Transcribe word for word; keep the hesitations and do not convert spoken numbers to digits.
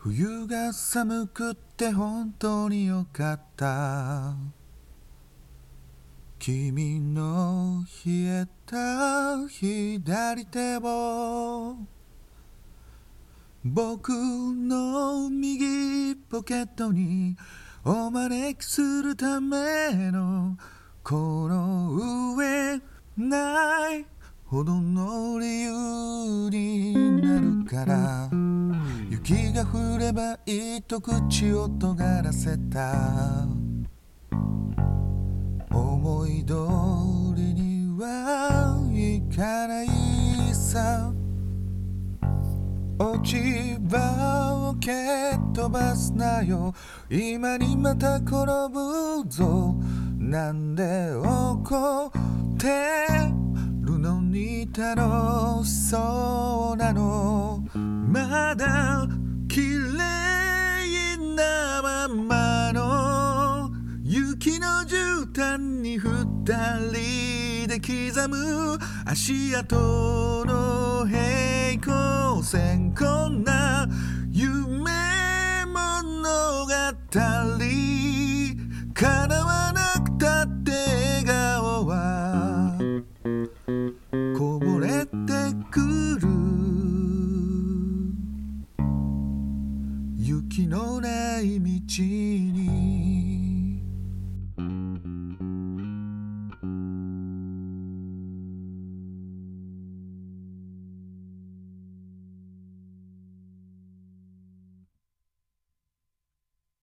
冬が寒くって本当によかった。君の冷えた左手を僕の右ポケットにお招きするためのこの上ないほどの理由になるから、雪が降ればいいと口を尖らせた。思い通りにはいかないさ。落ち葉を蹴飛ばすなよ、今にまた転ぶぞ。なんで怒ってるのに楽しそうなの。まだ綺麗なままの雪の絨毯に二人で刻む足跡の平行線、こんな夢物語叶わない